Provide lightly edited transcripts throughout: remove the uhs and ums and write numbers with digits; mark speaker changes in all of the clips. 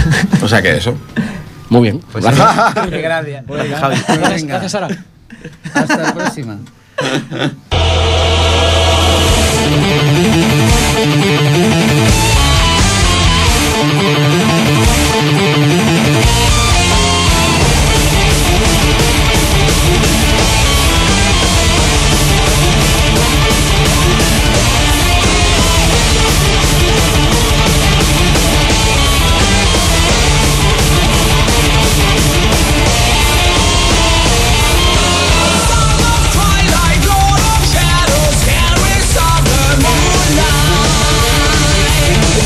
Speaker 1: O sea que eso.
Speaker 2: Muy bien.
Speaker 3: Pues
Speaker 2: Gracias.
Speaker 3: gracias.
Speaker 2: Javi.
Speaker 4: Gracias, Sara.
Speaker 3: Hasta la próxima.
Speaker 5: Twilight, Lord of Shadows, carries of the moonlight.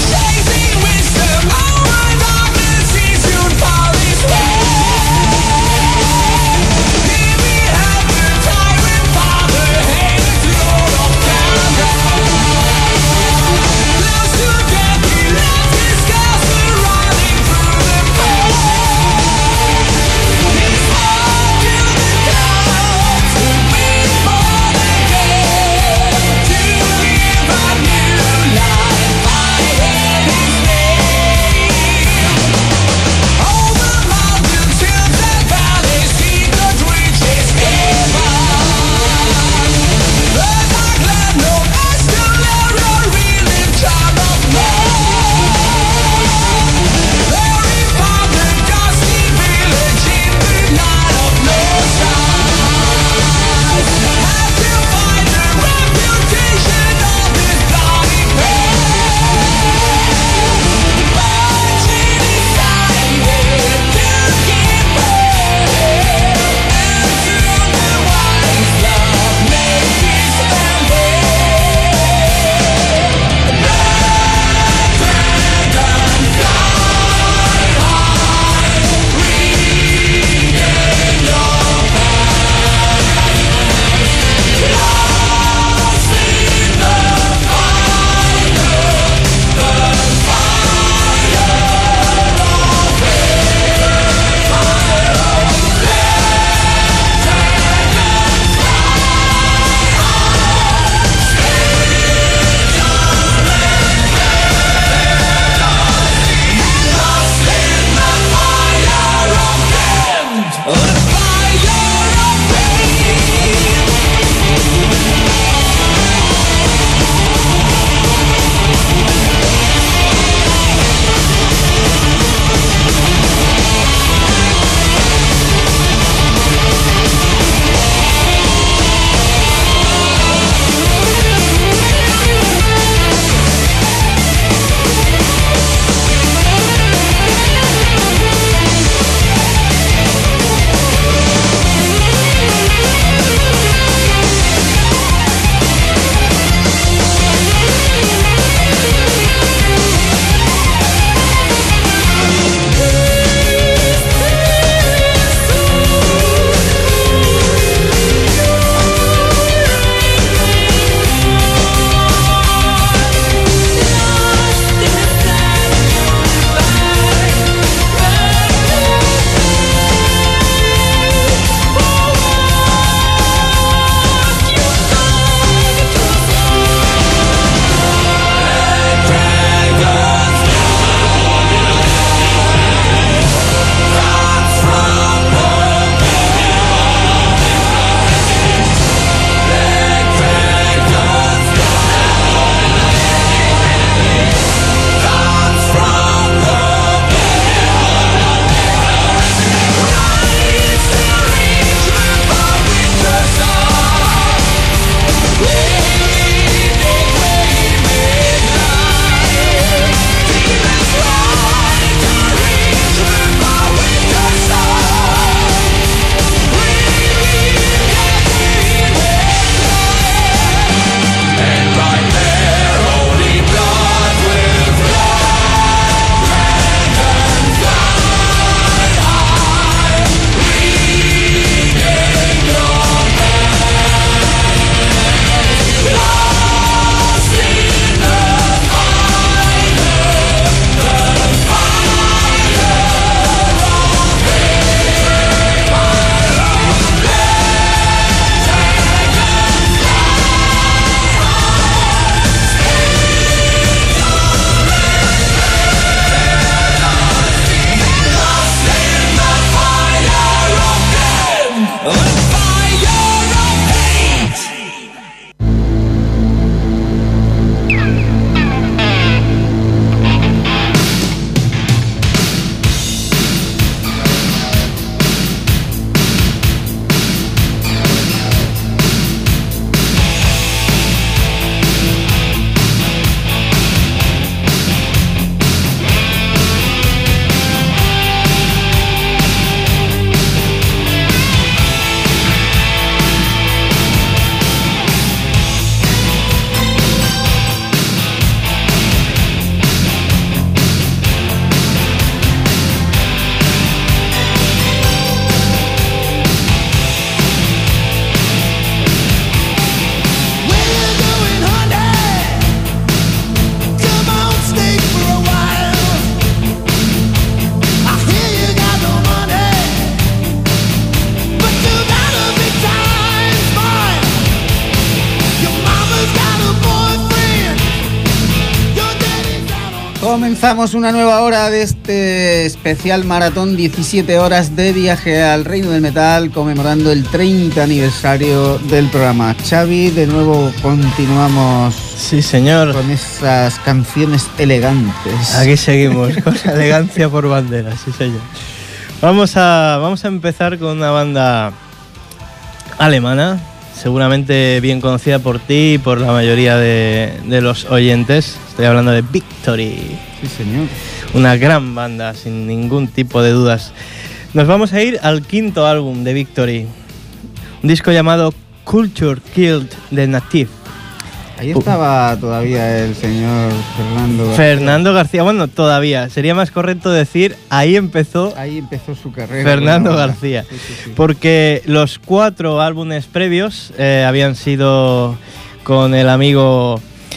Speaker 3: Comenzamos una nueva hora de este especial maratón, 17 horas de viaje al reino del metal, conmemorando el 30 aniversario del programa. Xavi, de nuevo continuamos.
Speaker 1: Sí, señor.
Speaker 3: Con esas canciones elegantes.
Speaker 1: Aquí seguimos, con la elegancia por bandera, sí, señor. Vamos a empezar con una banda alemana, seguramente bien conocida por ti y por la mayoría de los oyentes. Estoy hablando de Victory.
Speaker 3: Sí, señor.
Speaker 1: Una gran banda, sin ningún tipo de dudas. Nos vamos a ir al quinto álbum de Victory, un disco llamado Culture Killed the Native.
Speaker 3: Ahí estaba todavía el señor
Speaker 1: Fernando García. Bueno, todavía. Sería más correcto decir, ahí empezó
Speaker 3: su carrera.
Speaker 1: Fernando García. Sí. Porque los 4 álbumes previos habían sido con el amigo...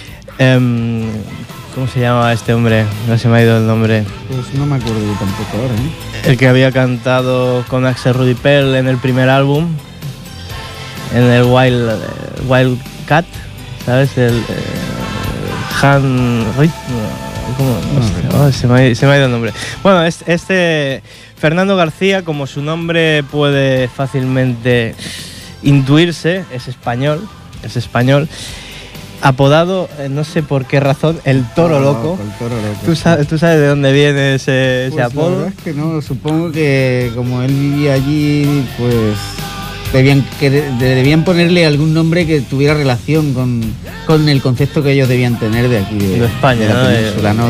Speaker 1: ¿cómo se llama este hombre? No se me ha ido el nombre.
Speaker 3: Pues no me acuerdo yo tampoco ahora, ¿eh?
Speaker 1: El que había cantado con Axel Rudi Pell en el primer álbum, en el Wild Cat, ¿sabes? El Han... ¿Cómo? Se me ha ido el nombre. Bueno, este Fernando García, como su nombre puede fácilmente intuirse, es español. Apodado, no sé por qué razón, el Toro Loco.
Speaker 3: El Toro Loco.
Speaker 1: ¿Tú sabes de dónde viene ese apodo?
Speaker 3: La verdad es que no, supongo que como él vivía allí, pues debían ponerle algún nombre que tuviera relación con el concepto que ellos debían tener de aquí, de
Speaker 1: España,
Speaker 3: de la península, ¿no?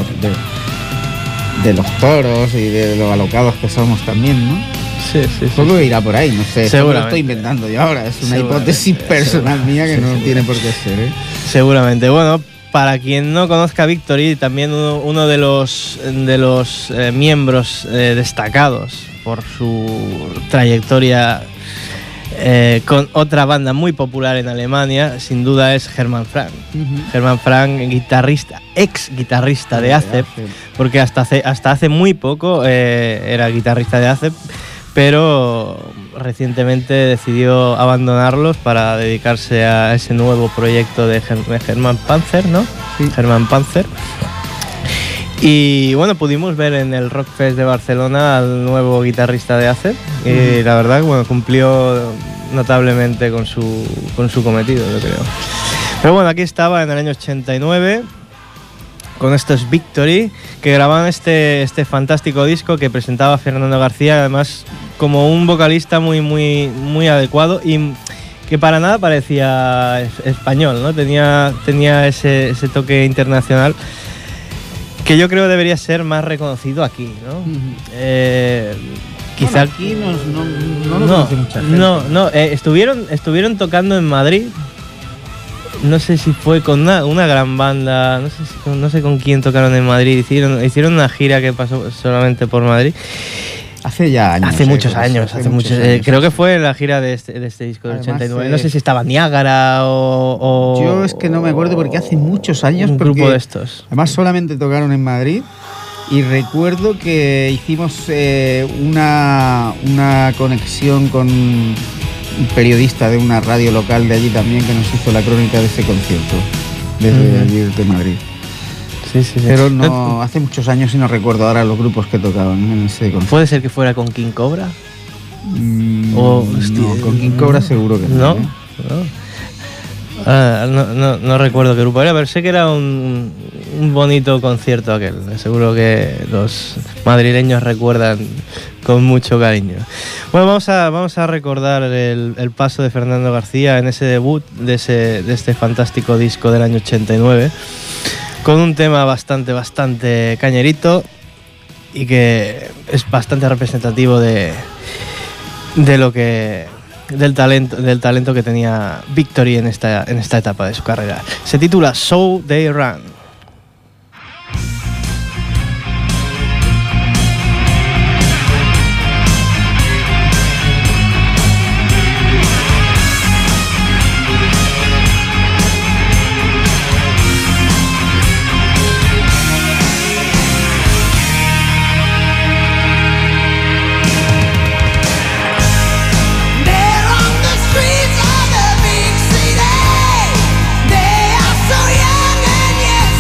Speaker 3: De los toros y de los alocados que somos también, ¿no?
Speaker 1: Sí.
Speaker 3: Solo irá por ahí, no sé.
Speaker 1: Seguramente.
Speaker 3: Lo estoy inventando yo ahora. Es una hipótesis personal mía que no tiene por qué ser, ¿eh?
Speaker 1: Seguramente. Bueno, para quien no conozca Victory, también uno de los miembros destacados por su trayectoria con otra banda muy popular en Alemania, sin duda es Hermann Frank. Hermann Frank, ex guitarrista de Acep, porque hasta hace muy poco era guitarrista de Acep, pero recientemente decidió abandonarlos para dedicarse a ese nuevo proyecto de Hermann Panzer, ¿no?
Speaker 3: Sí.
Speaker 1: Hermann Panzer. Y bueno, pudimos ver en el Rockfest de Barcelona al nuevo guitarrista de Acep y la verdad, bueno, cumplió notablemente con su cometido, yo creo. Pero bueno, aquí estaba en el año 89 con estos Victory, que grababan este fantástico disco que presentaba Fernando García, además como un vocalista muy adecuado y que para nada parecía español, ¿no? Tenía ese toque internacional que yo creo debería ser más reconocido aquí, ¿no?
Speaker 3: Quizá aquí no lo conoce mucha gente.
Speaker 1: No, estuvieron tocando en Madrid. No sé si fue con una gran banda, no sé con quién tocaron en Madrid. Hicieron una gira que pasó solamente por Madrid.
Speaker 3: Hace ya años.
Speaker 1: Hace muchos años. Creo que fue la gira de este disco del 89. No sé si estaba Niágara o...
Speaker 3: Yo es que no me acuerdo porque hace muchos años.
Speaker 1: Un grupo de estos.
Speaker 3: Además solamente tocaron en Madrid. Y recuerdo que hicimos una conexión con un periodista de una radio local de allí también que nos hizo la crónica de ese concierto desde allí, desde Madrid.
Speaker 1: Sí.
Speaker 3: Pero no, hace muchos años y no recuerdo ahora los grupos que tocaban en ese concierto.
Speaker 1: ¿Puede ser que fuera con King Cobra?
Speaker 3: No, con King Cobra seguro que no.
Speaker 1: No recuerdo qué grupo era, pero sé que era un bonito concierto aquel. Seguro que los madrileños recuerdan con mucho cariño. Bueno, vamos a recordar el paso de Fernando García en ese debut de este fantástico disco del año 89, con un tema bastante cañerito y que es bastante representativo del talento que tenía Victory en esta etapa de su carrera. Se titula So They Run.
Speaker 2: They are so young and yet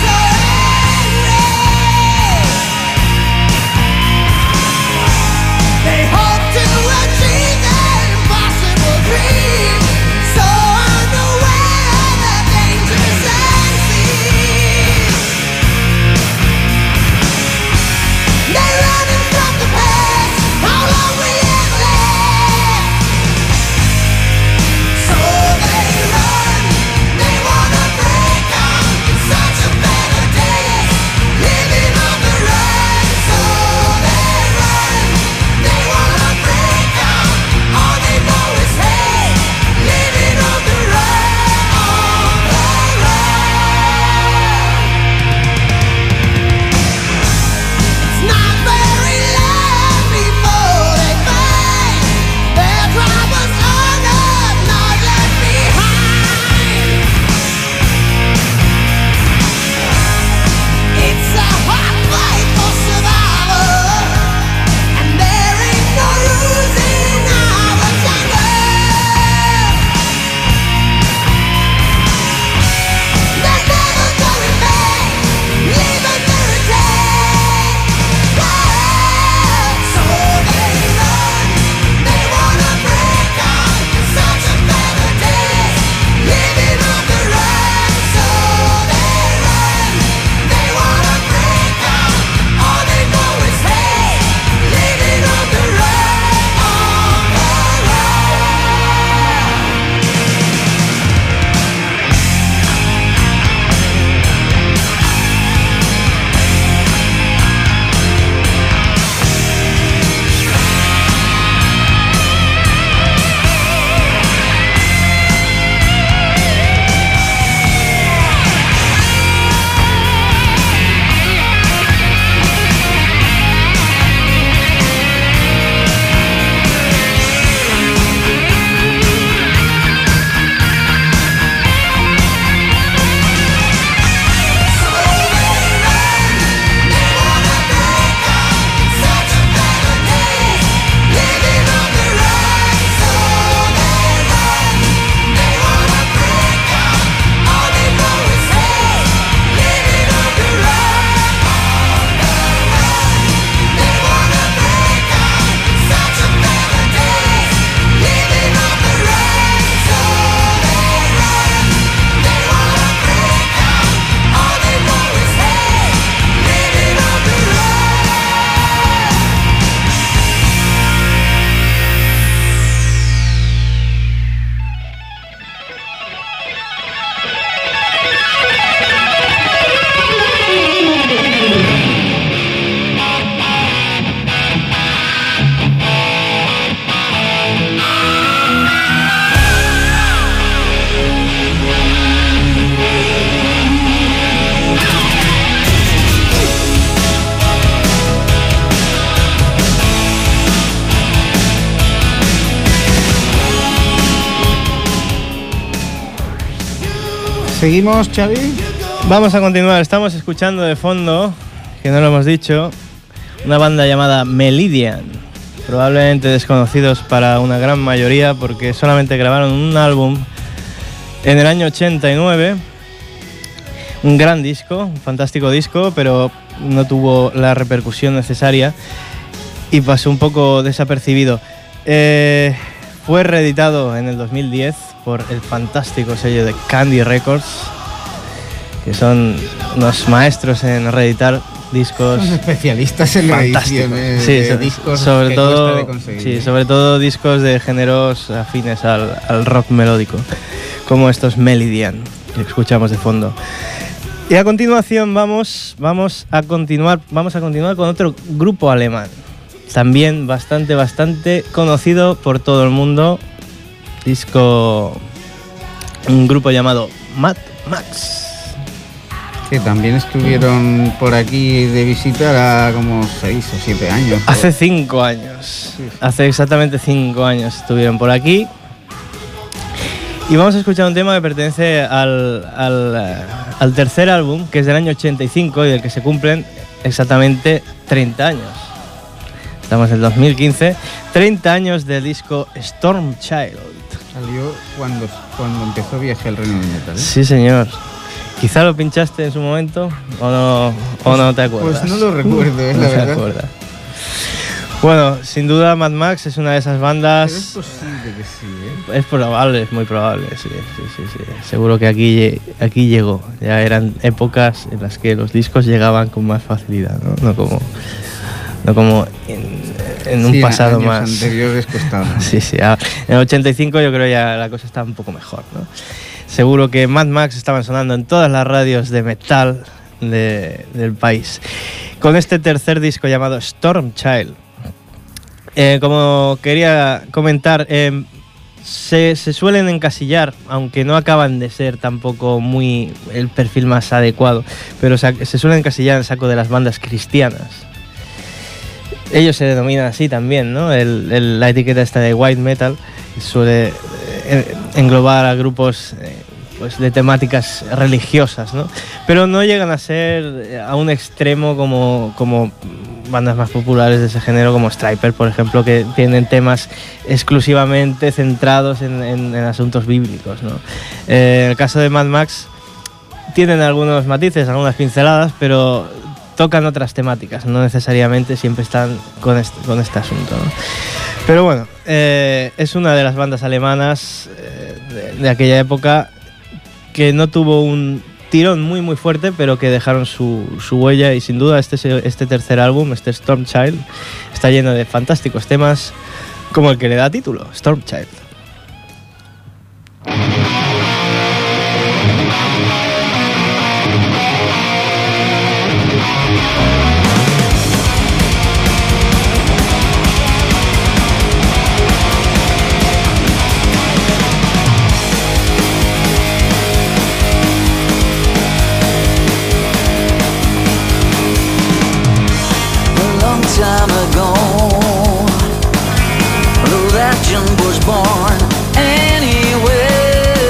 Speaker 3: ¿Seguimos, Xavi?
Speaker 1: Vamos a continuar. Estamos escuchando de fondo, que no lo hemos dicho, una banda llamada Melidian, probablemente desconocidos para una gran mayoría porque solamente grabaron un álbum en el año 89, un gran disco, un fantástico disco, pero no tuvo la repercusión necesaria y pasó un poco desapercibido. Fue reeditado en el 2010 por el fantástico sello de Candy Records, que son unos maestros en reeditar discos.
Speaker 3: Son especialistas en la edición de discos,
Speaker 1: sobre todo, sí, sobre todo discos de géneros afines al rock melódico, como estos Melidian que escuchamos de fondo. Y a continuación vamos a continuar con otro grupo alemán, también bastante conocido por todo el mundo, un grupo llamado Mad Max,
Speaker 3: que también estuvieron por aquí de visita a como 6 o 7 años.
Speaker 1: Hace 5 años, sí. Hace exactamente 5 años estuvieron por aquí. Y vamos a escuchar un tema que pertenece al tercer álbum, que es del año 85 y del que se cumplen exactamente 30 años. Estamos en el 2015, 30 años del disco Storm Child.
Speaker 3: Salió cuando empezó Viaje al Reino del Metal, ¿eh?
Speaker 1: Sí, señor. Quizá lo pinchaste en su momento o no te acuerdas.
Speaker 3: Pues no lo recuerdo, es la verdad.
Speaker 1: Acuerdas. Bueno, sin duda Mad Max es una de esas bandas.
Speaker 3: Pero es posible que sí, ¿eh?
Speaker 1: Es probable, es muy probable, sí. Seguro que aquí llegó. Ya eran épocas en las que los discos llegaban con más facilidad, ¿no? No como en un pasado
Speaker 3: años
Speaker 1: más
Speaker 3: anteriores costaba.
Speaker 1: Sí. En el 85 yo creo ya la cosa estaba un poco mejor, ¿no? Seguro que Mad Max estaban sonando en todas las radios de metal del país. Con este tercer disco llamado Storm Child. Como quería comentar, se suelen encasillar, aunque no acaban de ser tampoco muy el perfil más adecuado, pero se suelen encasillar en el saco de las bandas cristianas. Ellos se denominan así también, ¿no? La etiqueta esta de white metal suele englobar a grupos pues de temáticas religiosas, ¿no? Pero no llegan a ser a un extremo como bandas más populares de ese género, como Stryper, por ejemplo, que tienen temas exclusivamente centrados en asuntos bíblicos, ¿no? En el caso de Mad Max tienen algunos matices, algunas pinceladas, pero tocan otras temáticas, no necesariamente siempre están con este asunto, ¿no? Pero bueno, es una de las bandas alemanas de aquella época que no tuvo un tirón muy fuerte, pero que dejaron su huella, y sin duda este tercer álbum, este Storm Child, está lleno de fantásticos temas como el que le da título, Storm Child.
Speaker 2: Time ago, legend was born anywhere.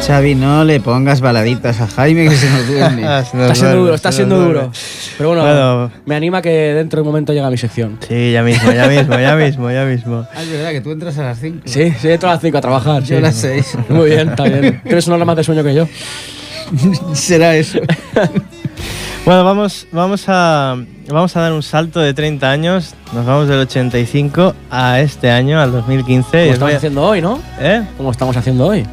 Speaker 3: Xavi, no le pongas baladitas a Jaime que se nos duerme.
Speaker 4: Está siendo duro. Pero bueno, me anima que dentro de un momento llega mi sección.
Speaker 1: Sí, ya mismo.
Speaker 3: Ah, es verdad que tú entras a las 5.
Speaker 4: Sí, entro a las 5 a trabajar.
Speaker 3: Yo a las 6.
Speaker 4: Muy bien, está bien. Tienes una hora más de sueño que yo.
Speaker 3: Será eso.
Speaker 1: Bueno, vamos a dar un salto de 30 años. Nos vamos del 85 a este año, al 2015.
Speaker 4: Como estamos haciendo hoy, ¿no? Como estamos haciendo hoy.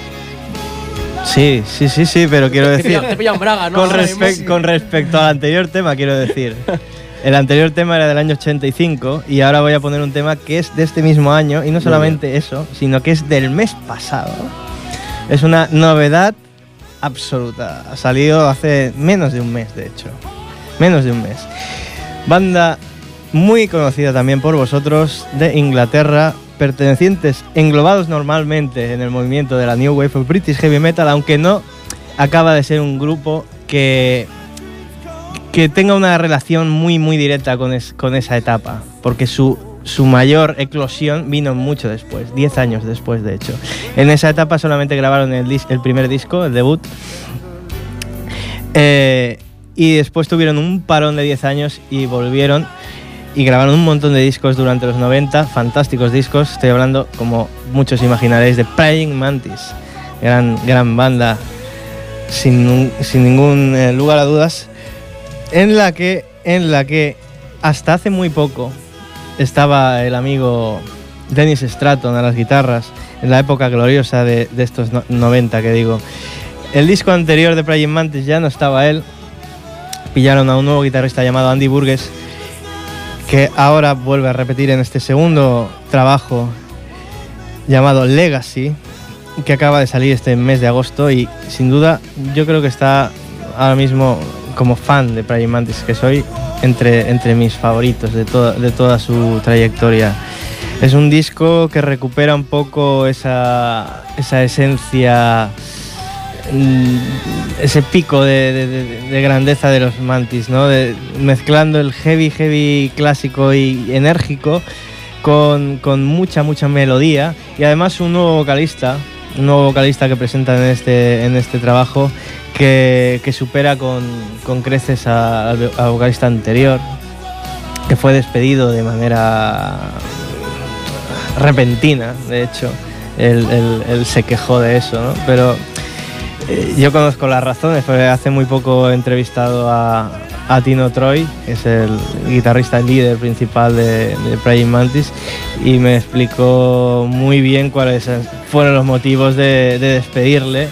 Speaker 1: Sí, pero quiero decir...
Speaker 4: Te pilla un braga, ¿no?
Speaker 1: Con respecto al anterior tema, quiero decir. El anterior tema era del año 85 y ahora voy a poner un tema que es de este mismo año y no solamente eso, sino que es del mes pasado. Es una novedad absoluta. Ha salido hace menos de un mes, de hecho. Menos de un mes. Banda muy conocida también por vosotros, de Inglaterra, pertenecientes, englobados normalmente en el movimiento de la New Wave of British Heavy Metal, aunque no acaba de ser un grupo que tenga una relación muy directa con esa etapa, porque su mayor eclosión vino mucho después, 10 años después de hecho. En esa etapa solamente grabaron el primer disco, el debut, y después tuvieron un parón de 10 años y volvieron y grabaron un montón de discos durante los 90, fantásticos discos. Estoy hablando, como muchos imaginaréis, de Praying Mantis, gran banda, sin ningún lugar a dudas, en la que hasta hace muy poco estaba el amigo Dennis Stratton a las guitarras, en la época gloriosa de estos 90 que digo. El disco anterior de Praying Mantis ya no estaba él, pillaron a un nuevo guitarrista llamado Andy Burgess, que ahora vuelve a repetir en este segundo trabajo llamado Legacy, que acaba de salir este mes de agosto, y sin duda yo creo que está ahora mismo, como fan de Praying Mantis que soy, entre mis favoritos de toda su trayectoria. Es un disco que recupera un poco esa esencia, ese pico de grandeza de los Mantis, ¿no? Mezclando el heavy clásico y enérgico con mucha melodía, y además un nuevo vocalista que presentan en este trabajo que supera con creces al vocalista anterior, que fue despedido de manera repentina. De hecho, él se quejó de eso, ¿no? Pero yo conozco las razones, porque hace muy poco he entrevistado a Tino Troy, que es el guitarrista líder principal de Praying Mantis, y me explicó muy bien cuáles fueron los motivos de despedirle.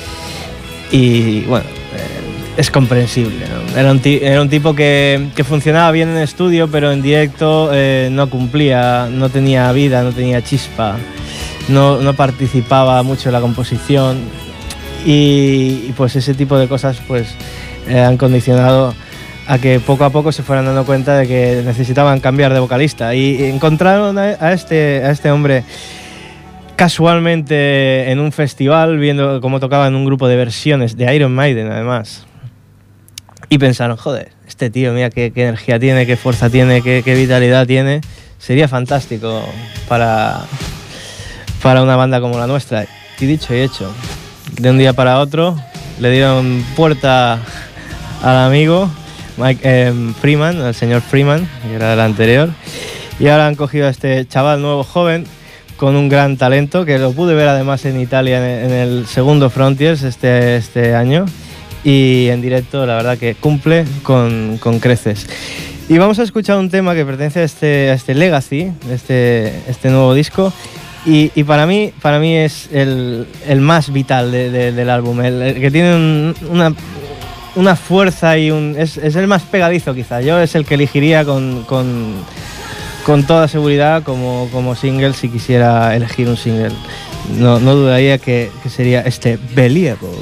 Speaker 1: Y bueno, es comprensible, ¿no? Era un tipo que funcionaba bien en estudio, pero en directo no cumplía, no tenía vida, no tenía chispa, no participaba mucho en la composición, y pues ese tipo de cosas pues han condicionado a que poco a poco se fueran dando cuenta de que necesitaban cambiar de vocalista, y encontraron a este hombre casualmente en un festival, viendo cómo tocaba en un grupo de versiones de Iron Maiden además, y pensaron, joder, este tío, mira qué energía tiene, qué fuerza tiene, qué vitalidad tiene, sería fantástico para una banda como la nuestra. Y dicho y hecho, de un día para otro le dieron puerta al amigo Freeman, al señor Freeman, que era el anterior, y ahora han cogido a este chaval nuevo, joven, con un gran talento, que lo pude ver además en Italia en el segundo Frontiers este año, y en directo la verdad que cumple con creces. Y vamos a escuchar un tema que pertenece a este Legacy, este nuevo disco, y para mí es el más vital del álbum, el que tiene una fuerza y es el más pegadizo quizá. Yo es el que elegiría con toda seguridad como single, si quisiera elegir un single. No dudaría que sería este Believable.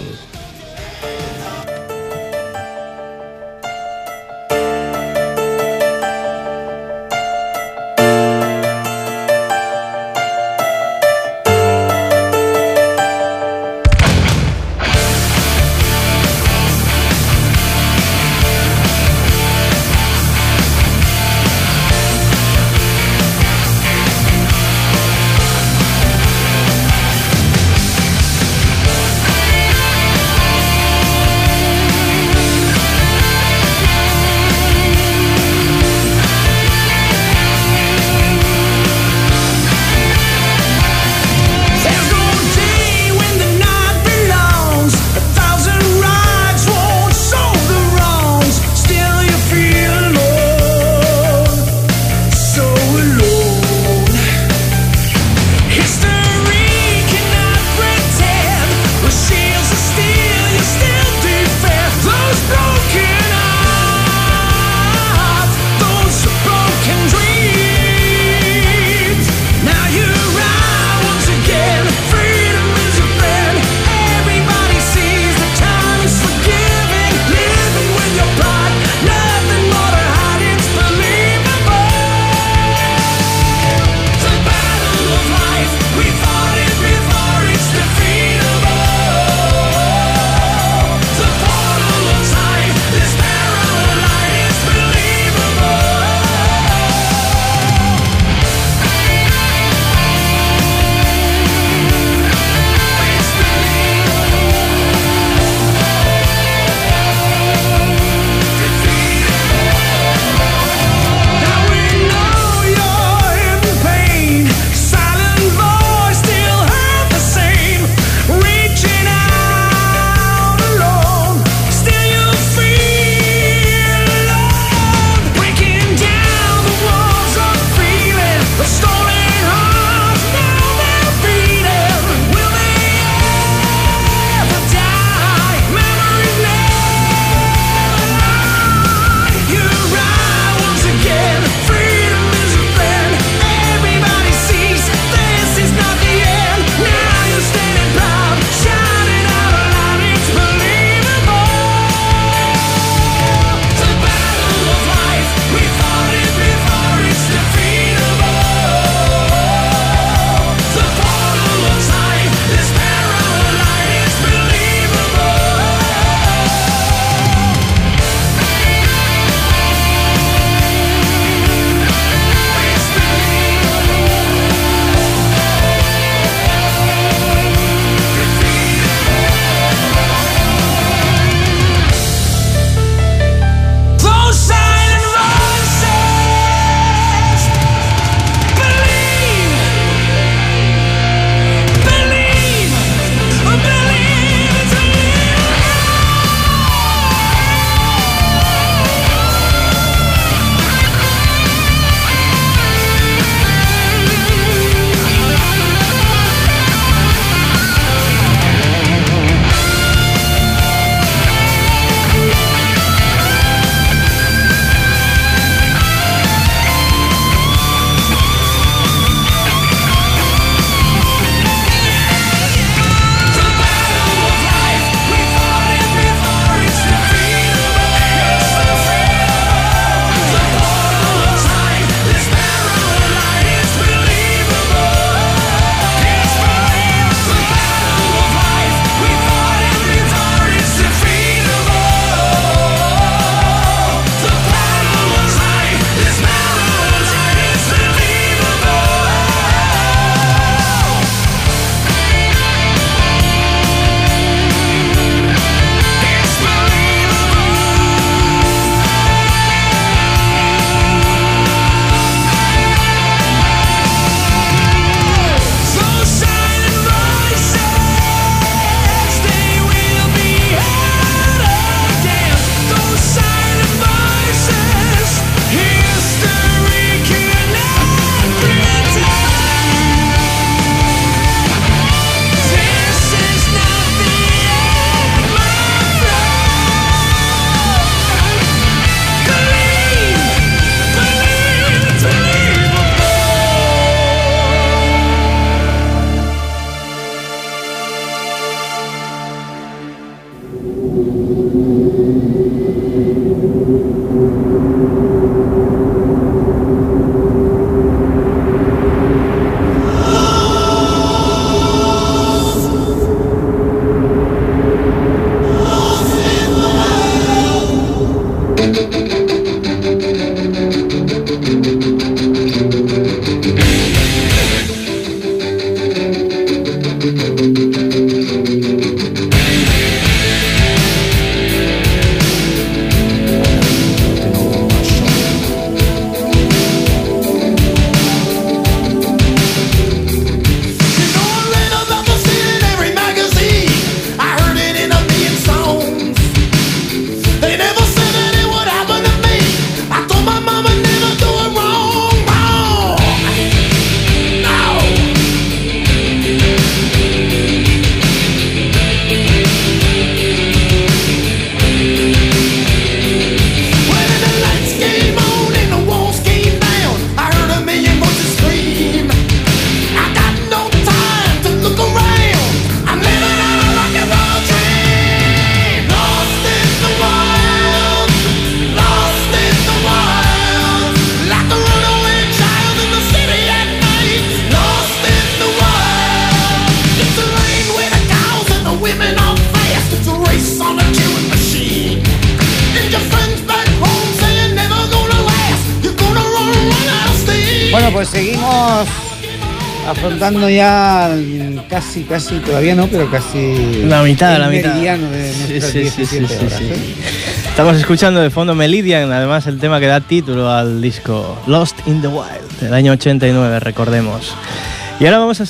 Speaker 3: pues seguimos afrontando ya casi, todavía no, pero casi
Speaker 1: la mitad
Speaker 3: meridiano de nuestras 17 horas.
Speaker 1: Estamos escuchando de fondo Meridian, además el tema que da título al disco Lost in the Wild, del año 89, recordemos. Y ahora vamos a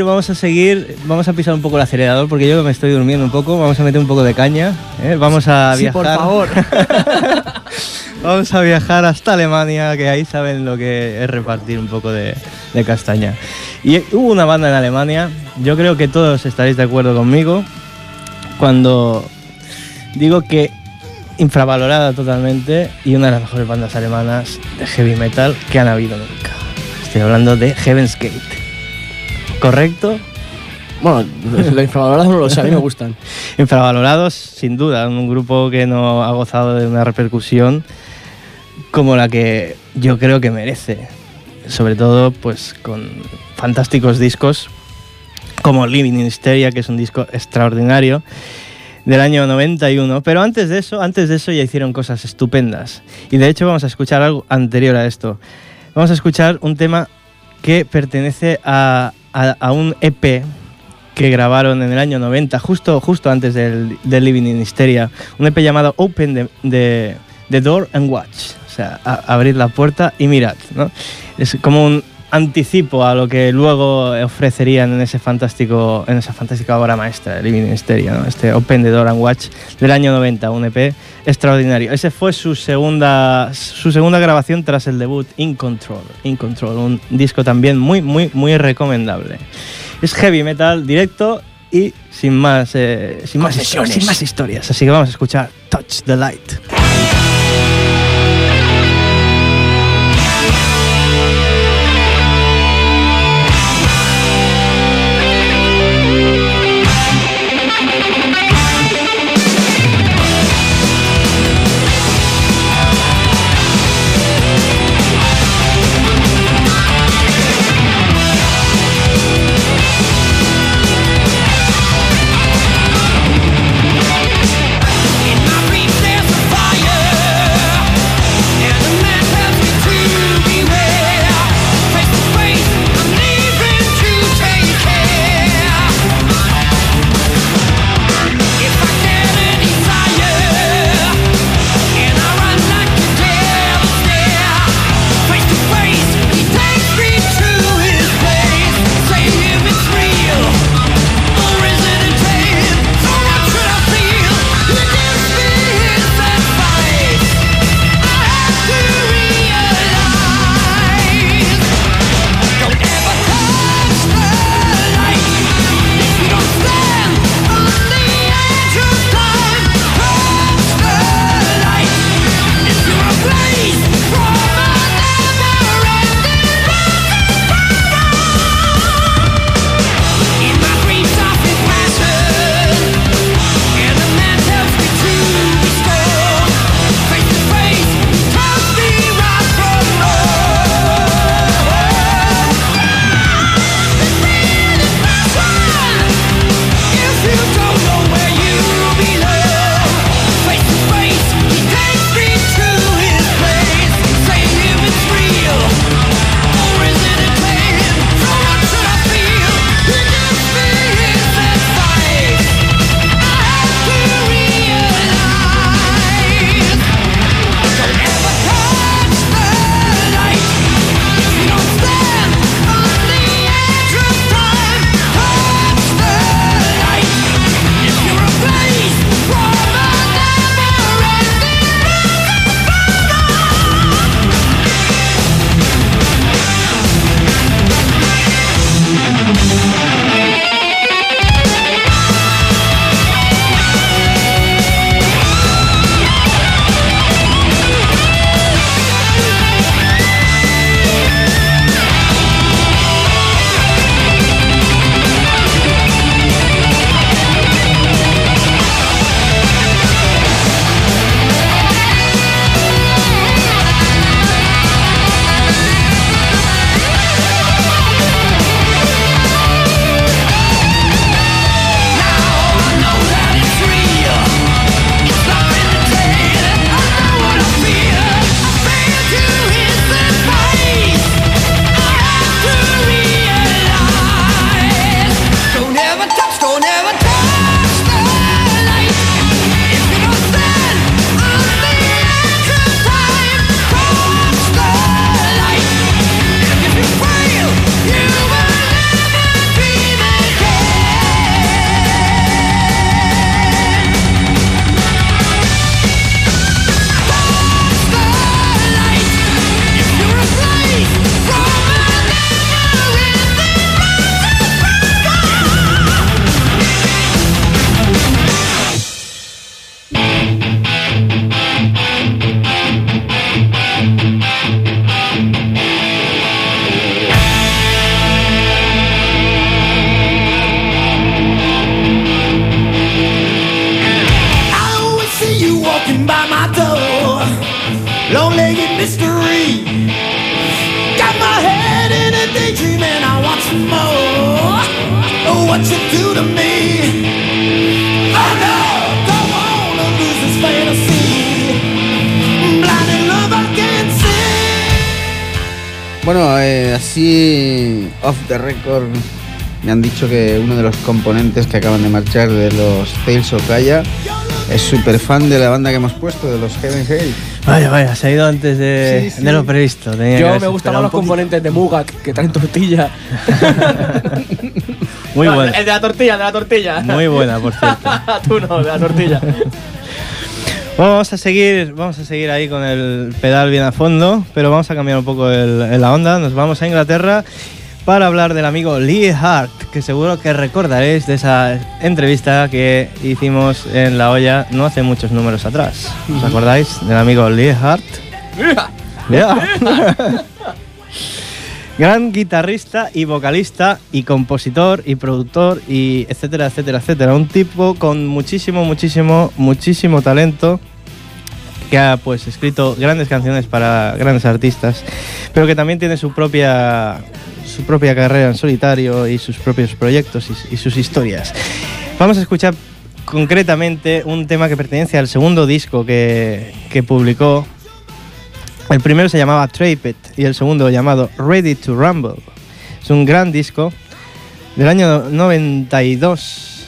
Speaker 1: pisar un poco el acelerador porque yo me estoy durmiendo un poco, vamos a meter un poco de caña, vamos a viajar.
Speaker 4: Sí, por favor.
Speaker 1: Vamos a viajar hasta Alemania, que ahí saben lo que es repartir un poco de castaña. Y hubo una banda en Alemania, yo creo que todos estaréis de acuerdo conmigo, cuando digo que infravalorada totalmente y una de las mejores bandas alemanas de heavy metal que han habido nunca. Estoy hablando de Heaven's Gate. ¿Correcto?
Speaker 4: Bueno, los infravalorados no lo sé, a mí me gustan.
Speaker 1: Infravalorados, sin duda, un grupo que no ha gozado de una repercusión como la que yo creo que merece. Sobre todo, pues, con fantásticos discos como Living in Hysteria, que es un disco extraordinario, del año 91. Pero antes de eso ya hicieron cosas estupendas. Y de hecho vamos a escuchar algo anterior a esto. Vamos a escuchar un tema que pertenece a un EP que grabaron en el año 90, justo antes del Living in Hysteria, un EP llamado Open the Door and Watch, o sea, abrir la puerta y mirad, ¿no? Es como un anticipo a lo que luego ofrecerían en esa fantástica obra maestra de Living in Hysteria, ¿no? Este Open the Door and Watch del año 90, un EP extraordinario. Ese fue su segunda grabación tras el debut In Control, un disco también muy recomendable. Es heavy metal directo y sin más historias. Así que vamos a escuchar Touch the Light.
Speaker 5: In my reach there's a fire.
Speaker 2: daydreaming, I want some more. Oh, what you do to me? Oh no, don't wanna lose this fantasy. Blind in love, I can't see.
Speaker 3: Bueno, así off the record me han dicho que uno de los componentes que acaban de marchar de los Tales of Gaia es súper fan de la banda que hemos puesto, de los Heaven Hell.
Speaker 1: Vaya, se ha ido antes de lo previsto.
Speaker 4: Yo me gustaban los componentes de Mugak, que traen tortilla.
Speaker 1: Muy buena.
Speaker 4: El de la tortilla.
Speaker 1: Muy buena, por cierto.
Speaker 4: Tú no, de la tortilla.
Speaker 1: Vamos a seguir ahí con el pedal bien a fondo, pero vamos a cambiar un poco la onda. Nos vamos a Inglaterra para hablar del amigo Lee Hart, que seguro que recordaréis de esa entrevista que hicimos en La Olla no hace muchos números atrás. ¿Os acordáis del amigo Lee Hart? Yeah. Gran guitarrista y vocalista y compositor y productor y etcétera, etcétera, etcétera. Un tipo con muchísimo talento, que ha pues escrito grandes canciones para grandes artistas, pero que también tiene su propia carrera en solitario y sus propios proyectos y sus historias. Vamos a escuchar concretamente un tema que pertenece al segundo disco que publicó. El primero se llamaba Traped y el segundo llamado Ready to Rumble. Es un gran disco del año 92.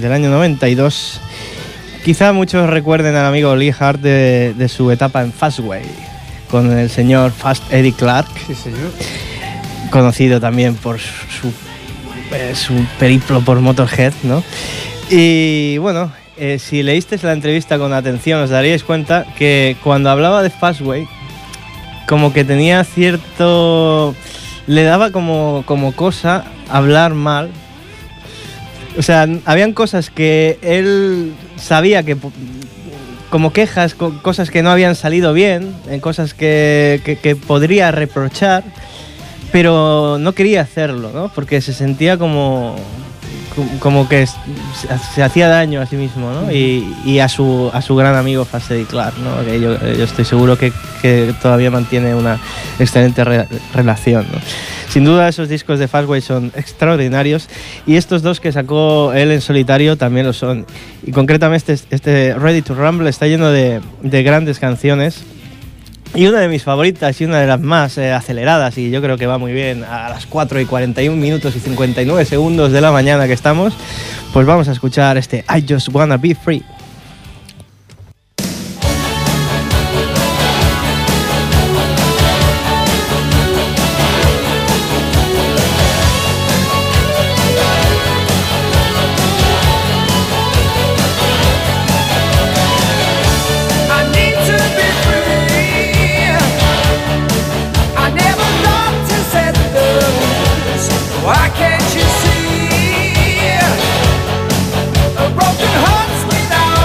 Speaker 1: Quizá muchos recuerden al amigo Lee Hart de su etapa en Fastway con el señor Fast Eddie Clark.
Speaker 3: Sí, señor.
Speaker 1: Conocido también por su periplo por Motorhead, ¿no? Y bueno, si leísteis la entrevista con atención os daríais cuenta que cuando hablaba de Fastway, como que tenía cierto... le daba como cosa hablar mal. O sea, habían cosas que él sabía que... como quejas, cosas que no habían salido bien, cosas que podría reprochar, pero no quería hacerlo, ¿no? Porque se sentía como que se hacía daño a sí mismo, ¿no? Y a su gran amigo Fast Eddie Clark, ¿no? Que yo estoy seguro que todavía mantiene una excelente relación, ¿no? Sin duda esos discos de Fastway son extraordinarios y estos dos que sacó él en solitario también lo son. Y concretamente este Ready to Rumble está lleno de grandes canciones. Y una de mis favoritas y una de las más aceleradas, y yo creo que va muy bien a las 4:41 minutos y 59 segundos de la mañana que estamos, pues vamos a escuchar este I Just Wanna Be Free.
Speaker 2: Broken hearts without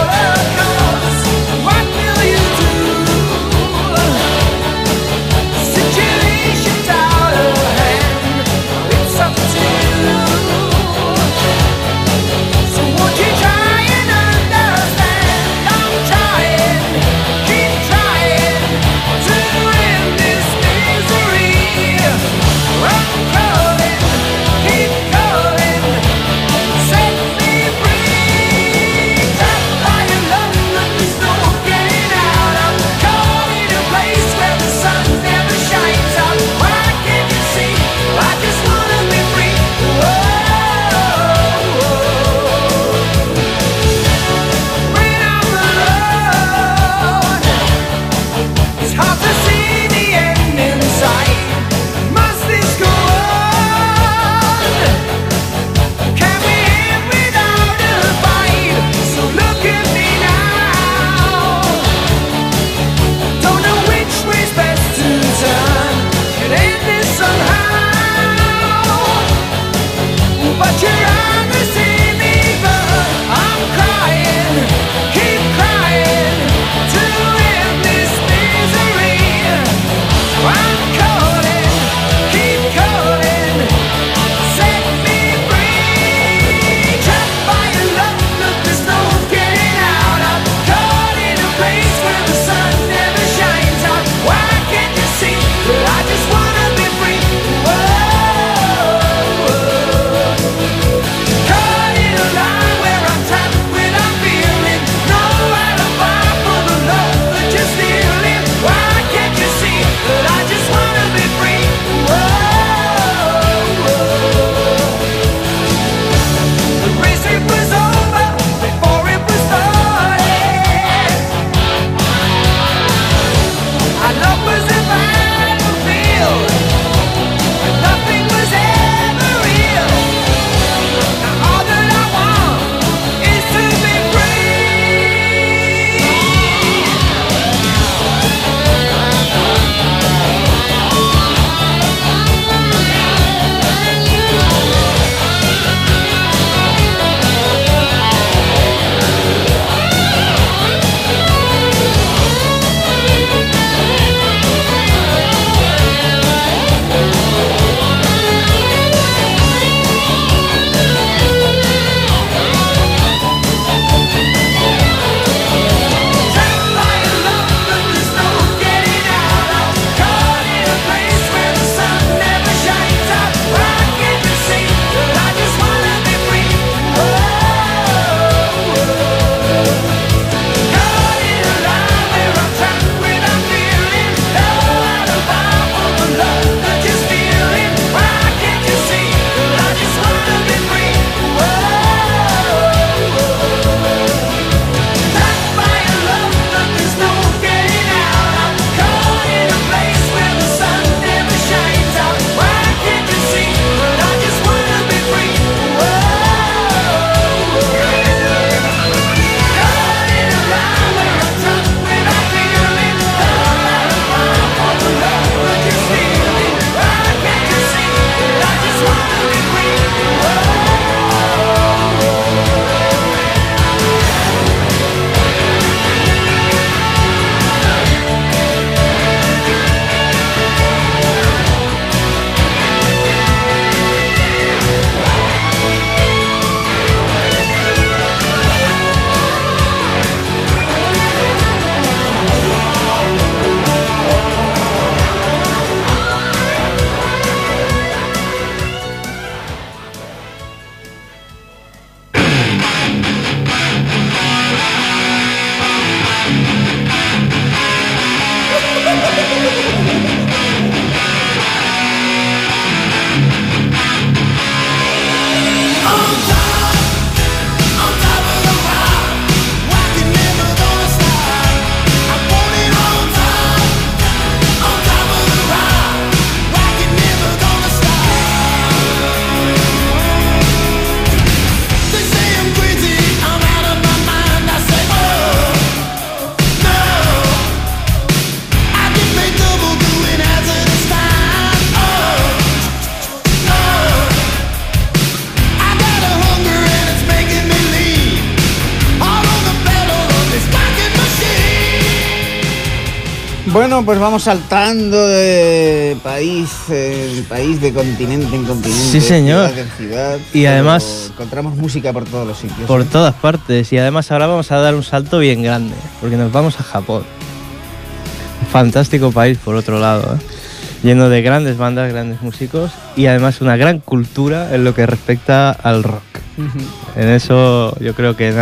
Speaker 3: Bueno, pues vamos saltando de país de continente en continente.
Speaker 1: Sí, señor.
Speaker 3: Ciudad en ciudad.
Speaker 1: Y además
Speaker 3: encontramos música por todos los sitios.
Speaker 1: Por todas partes. Y además ahora vamos a dar un salto bien grande, porque nos vamos a Japón. Un fantástico país, por otro lado, lleno de grandes bandas, grandes músicos y además una gran cultura en lo que respecta al rock. En eso yo creo que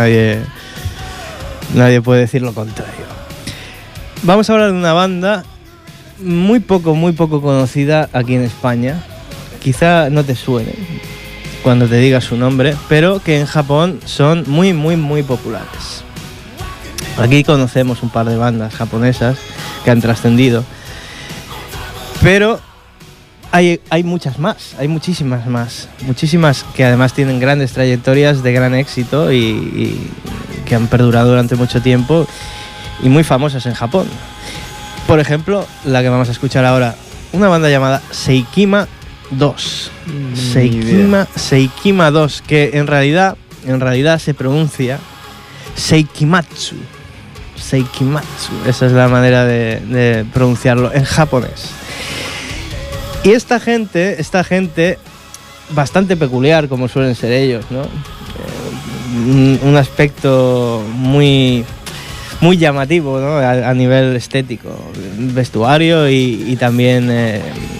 Speaker 1: nadie puede decir lo contrario. Vamos a hablar de una banda muy poco conocida aquí en España. Quizá no te suene cuando te diga su nombre, pero que en Japón son muy populares. Aquí conocemos un par de bandas japonesas que han trascendido, pero hay muchas más, hay muchísimas más, muchísimas que además tienen grandes trayectorias de gran éxito y que han perdurado durante mucho tiempo y muy famosas en Japón. Por ejemplo, la que vamos a escuchar ahora, una banda llamada Seikima 2. Seikima 2, que en realidad se pronuncia Seikimatsu. Seikimatsu, esa es la manera de pronunciarlo en japonés. Y esta gente bastante peculiar, como suelen ser ellos, ¿no? Un aspecto muy llamativo, ¿no? A nivel estético, vestuario y también de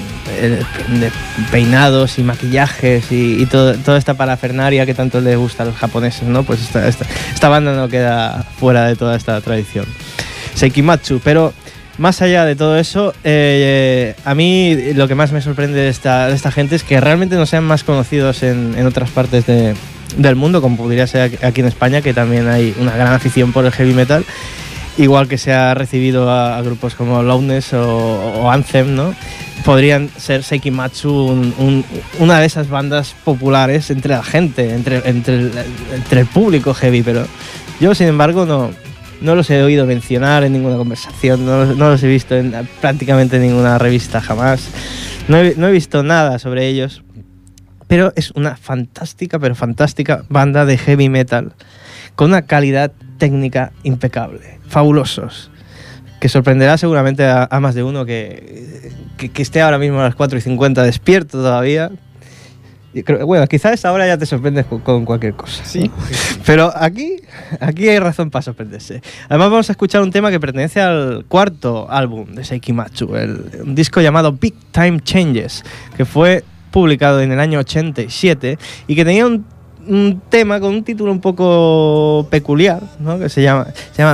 Speaker 1: peinados y maquillajes y toda esta parafernalia que tanto les gusta a los japoneses, ¿no? Pues esta banda no queda fuera de toda esta tradición. Seikimatsu, pero más allá de todo eso, a mí lo que más me sorprende de esta gente es que realmente no sean más conocidos en otras partes del mundo, como podría ser aquí en España, que también hay una gran afición por el heavy metal, igual que se ha recibido a grupos como Loudness o Anthem, ¿no? Podrían ser Seikimatsu una de esas bandas populares entre la gente, entre el público heavy, pero yo, sin embargo, no los he oído mencionar en ninguna conversación, no los he visto en prácticamente ninguna revista jamás, no he visto nada sobre ellos. Pero es una fantástica banda de heavy metal con una calidad técnica impecable, fabulosos, que sorprenderá seguramente a más de uno que esté ahora mismo a las 4:50 despierto todavía. Bueno, quizás ahora ya te sorprendes con cualquier cosa, ¿sí? ¿No? Pero aquí hay razón para sorprenderse. Además vamos a escuchar un tema que pertenece al cuarto álbum de Seikimatsu, un disco llamado Big Time Changes, que fue publicado en el año 87 y que tenía un tema con un título un poco peculiar, ¿no? Que se llama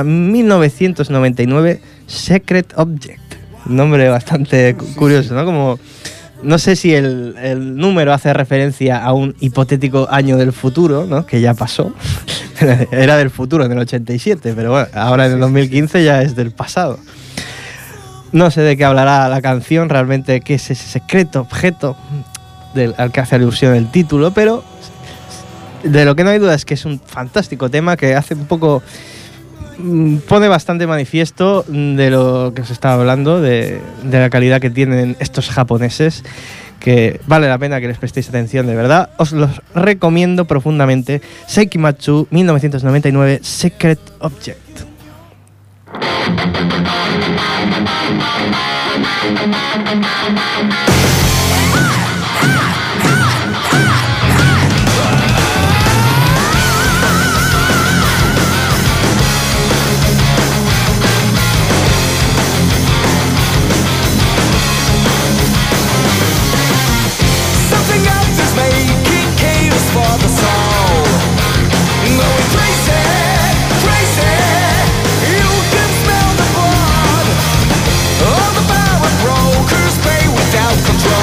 Speaker 1: 1999 Secret Object. Un nombre bastante curioso, ¿no? Como, no sé si el número hace referencia a un hipotético año del futuro, ¿no? Que ya pasó. Era del futuro en el 87, pero bueno, ahora en el 2015 ya es del pasado. No sé de qué hablará la canción, realmente qué es ese secreto objeto al que hace alusión el título, pero de lo que no hay duda es que es un fantástico tema que hace un poco, pone bastante manifiesto de lo que os estaba hablando, de la calidad que tienen estos japoneses, que vale la pena que les prestéis atención, de verdad. Os los recomiendo profundamente. Seikimatsu 1999 Secret Object.
Speaker 2: For the soul, going crazy, you can smell the blood. All the power brokers pay without control.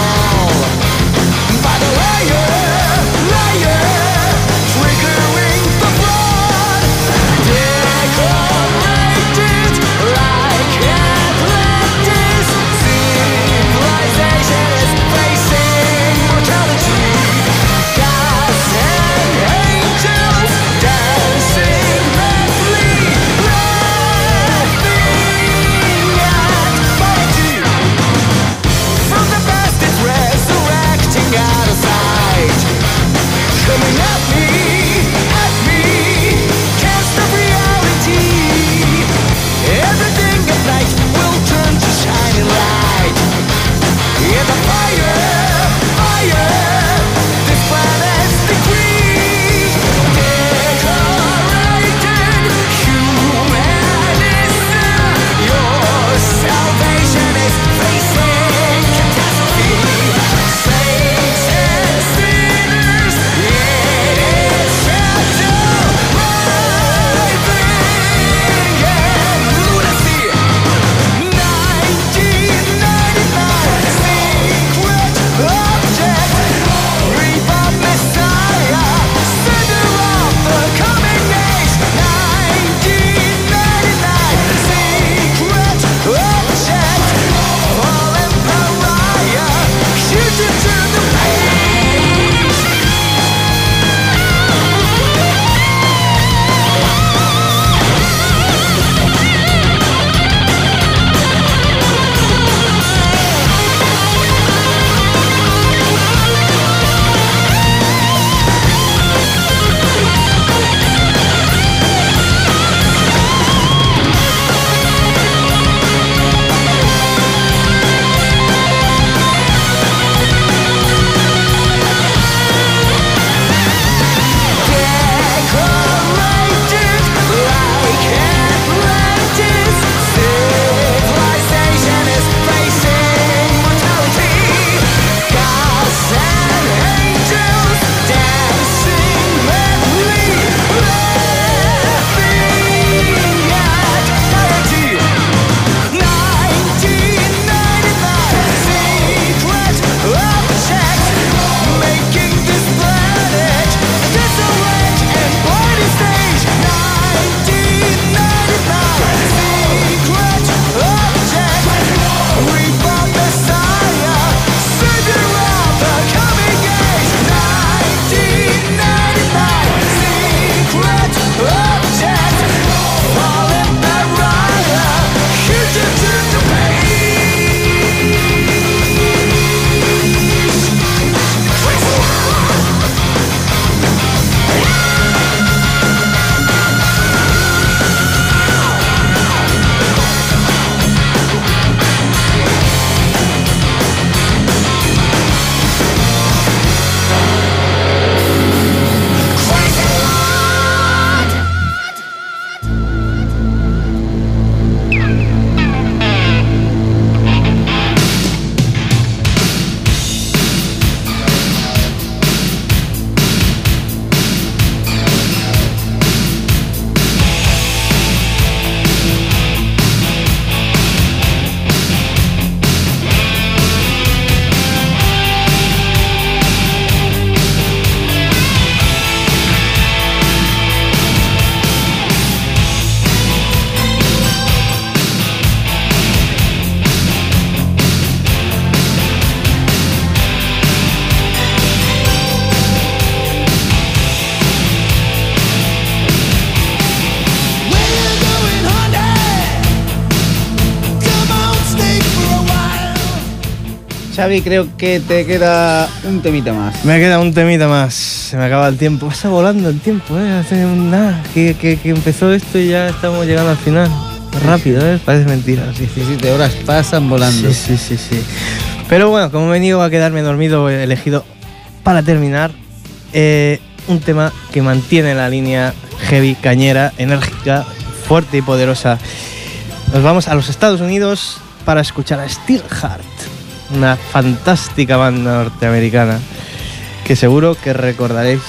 Speaker 3: Xavi, creo que te queda un temita más.
Speaker 1: Me queda un temita más. Se me acaba el tiempo. Está volando el tiempo, Hace nada. Que empezó esto y ya estamos llegando al final. Rápido, Parece mentira.
Speaker 3: 17 horas pasan volando.
Speaker 1: Sí. Pero bueno, como he venido a quedarme dormido, he elegido para terminar un tema que mantiene la línea heavy, cañera, enérgica, fuerte y poderosa. Nos vamos a los Estados Unidos para escuchar a Steelheart, una fantástica banda norteamericana que seguro que recordaréis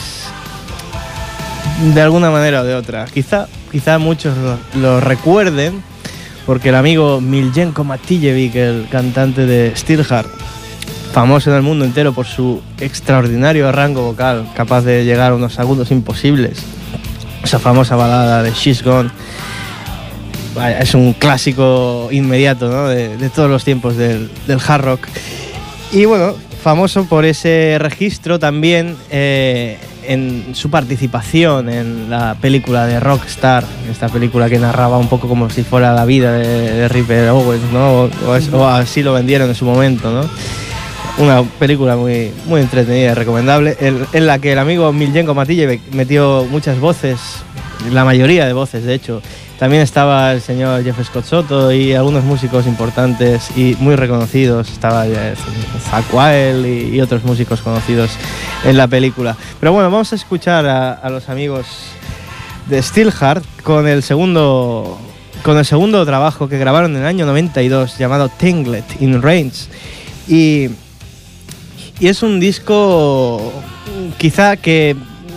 Speaker 1: de alguna manera o de otra. Quizá muchos lo recuerden porque el amigo Miljenko Matijevic, el cantante de Steelheart, famoso en el mundo entero por su extraordinario rango vocal, capaz de llegar a unos agudos imposibles, esa famosa balada de She's Gone, es un clásico inmediato, ¿no? de todos los tiempos del hard rock. Y bueno, famoso por ese registro también en su participación en la película de Rockstar, esta película que narraba un poco como si fuera la vida de Ripper Owens, ¿no? O así lo vendieron en su momento, ¿no? Una película muy, muy entretenida y recomendable, en la que el amigo Miljenko Matijevic metió muchas voces, la mayoría de voces, de hecho. También estaba el señor Jeff Scott Soto y algunos músicos importantes y muy reconocidos. Estaba Zakk Wylde y otros músicos conocidos en la película. Pero bueno, vamos a escuchar a los amigos de Steelheart con el segundo trabajo que grabaron en el año 92, llamado Tangled in Rains. Y es un disco quizá que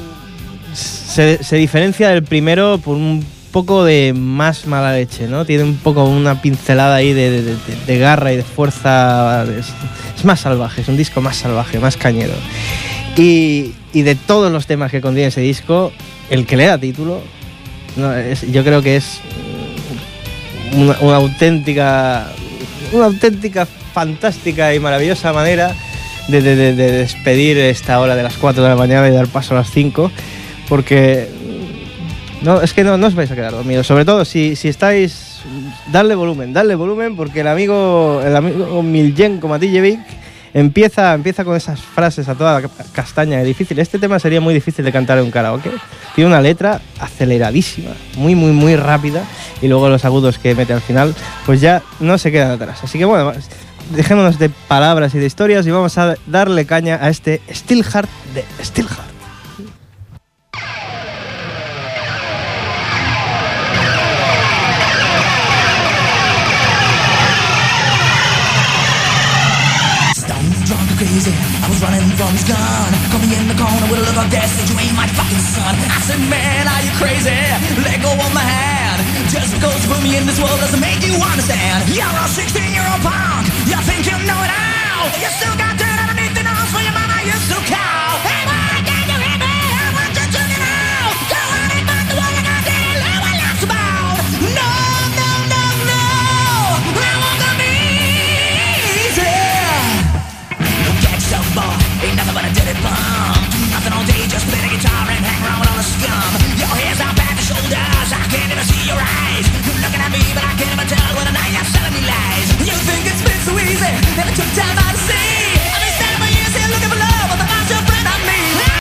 Speaker 1: se diferencia del primero por un poco de más mala leche, ¿no? Tiene un poco una pincelada ahí de garra y de fuerza. Es más salvaje, es un disco más salvaje, más cañero. Y de todos los temas que contiene ese disco, el que le da título, yo creo que es una auténtica, fantástica y maravillosa manera de despedir esta hora de las 4 de la mañana y dar paso a las 5, porque es que no os vais a quedar dormidos. Sobre todo si estáis, dadle volumen, porque el amigo Miljenko Matijevic empieza con esas frases a toda castaña. Es difícil. Este tema sería muy difícil de cantar en un karaoke. Tiene una letra aceleradísima, muy, muy, muy rápida, y luego los agudos que mete al final, pues ya no se quedan atrás. Así que bueno, dejémonos de palabras y de historias y vamos a darle caña a este Steelheart de Steelheart.
Speaker 2: Crazy, I was running from his gun. Caught me in the corner with a look of death. Said you ain't my fucking son. I said, man, are you crazy? Let go of my hand. Just because you put me in this world doesn't make you understand. You're a 16-year-old punk. You think you know it all. You still got dirt underneath the nose for your mama used to care.